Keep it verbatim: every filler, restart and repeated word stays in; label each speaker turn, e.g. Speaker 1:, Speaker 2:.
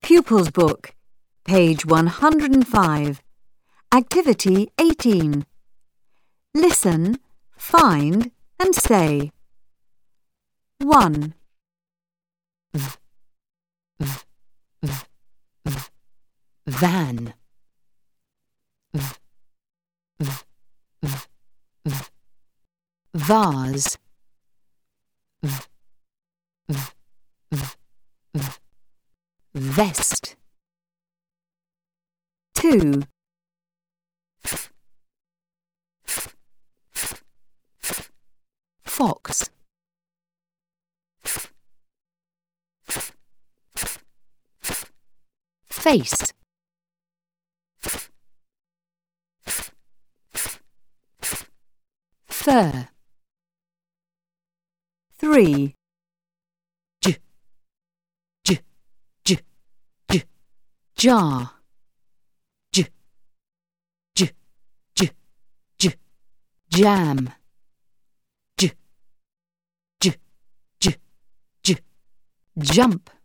Speaker 1: Pupils Book, page one hundred five. Activity eighteen. Listen, find and say. one.
Speaker 2: V, v, v, v, van. V, v, v, v, vase. V, v, v, v, vest.
Speaker 1: two.
Speaker 2: F, f, f, f, fox. F, f, f, f, face. F, f, f, f, fur.
Speaker 1: three.
Speaker 2: J, j, j, j, jar. J, j, j, j, jam. J, j, j, j, jump.